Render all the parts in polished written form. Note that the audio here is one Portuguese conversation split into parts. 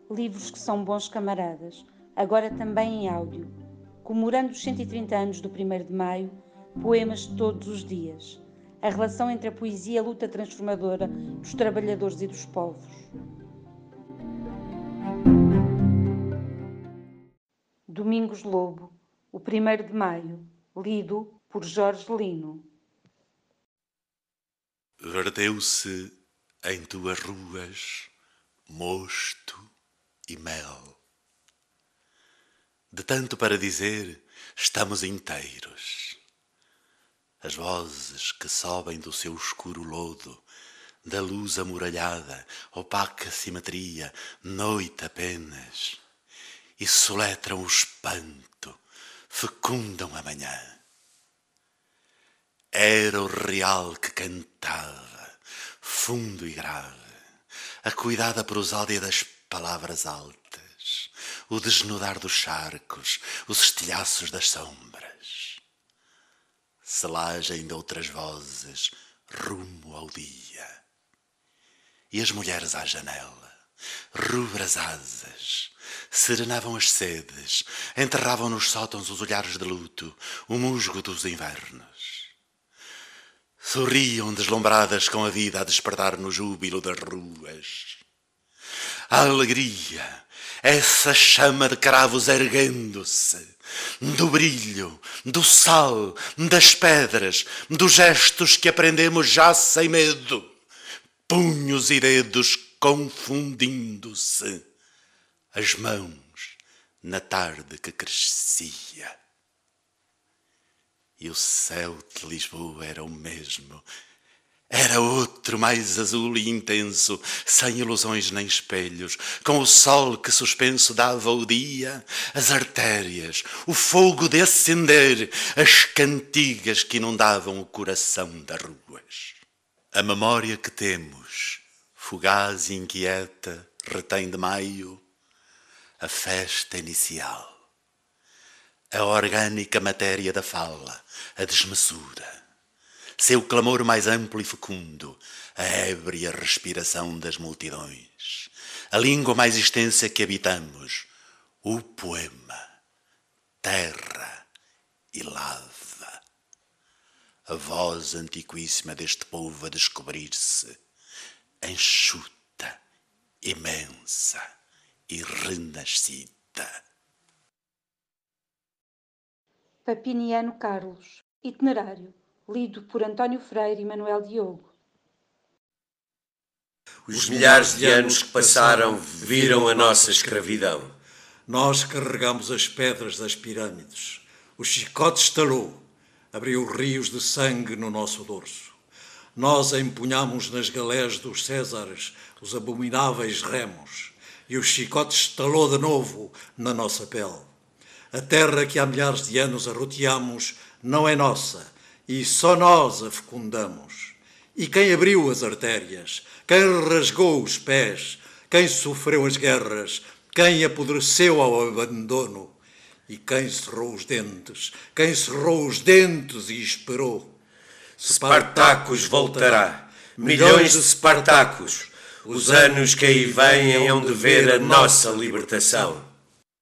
livros que são bons camaradas, agora também em áudio, comemorando os 130 anos do 1º de Maio, poemas de todos os dias, a relação entre a poesia e a luta transformadora dos trabalhadores e dos povos. Domingos Lobo, o 1º de Maio, lido por Jorge Lino. Verdeu-se em tuas ruas mosto e mel. De tanto para dizer, estamos inteiros. As vozes que sobem do seu escuro lodo, da luz amuralhada, opaca simetria, noite apenas, e soletram o espanto, fecundam a manhã. Era o real que cantava, fundo e grave, a cuidada prosódia das palavras altas, o desnudar dos charcos, os estilhaços das sombras. Selagem de outras vozes, rumo ao dia. E as mulheres à janela, rubras asas, serenavam as sedes, enterravam nos sótãos os olhares de luto, o musgo dos invernos. Sorriam deslumbradas com a vida a despertar no júbilo das ruas. A alegria, essa chama de cravos erguendo-se, do brilho, do sal, das pedras, dos gestos que aprendemos já sem medo, punhos e dedos confundindo-se, as mãos na tarde que crescia. E o céu de Lisboa era o mesmo. Era outro, mais azul e intenso, sem ilusões nem espelhos, com o sol que suspenso dava ao dia, as artérias, o fogo de acender, as cantigas que inundavam o coração das ruas. A memória que temos, fugaz e inquieta, retém de maio a festa inicial. A orgânica matéria da fala, a desmesura, seu clamor mais amplo e fecundo, a ébria respiração das multidões, a língua mais extensa que habitamos, o poema, terra e lava, a voz antiquíssima deste povo a descobrir-se, enxuta, imensa e renascida. Papiniano Carlos, Itinerário, lido por António Freire e Manuel Diogo. Os milhares de anos que passaram viram a nossa escravidão. Nós carregamos as pedras das pirâmides. O chicote estalou, abriu rios de sangue no nosso dorso. Nós empunhamos nas galés dos Césares os abomináveis remos, e o chicote estalou de novo na nossa pele. A terra que há milhares de anos arroteamos não é nossa, e só nós a fecundamos. E quem abriu as artérias, quem rasgou os pés, quem sofreu as guerras, quem apodreceu ao abandono, e quem cerrou os dentes e esperou. Spartacus voltará, milhões de Spartacus, os anos que aí vêm hão de ver a nossa libertação.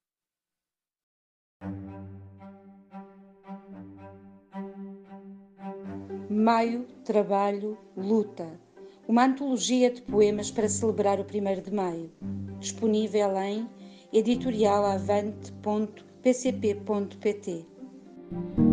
Maio, Trabalho, Luta. Uma antologia de poemas para celebrar o 1º de Maio. Disponível em editorialavante.pcp.pt.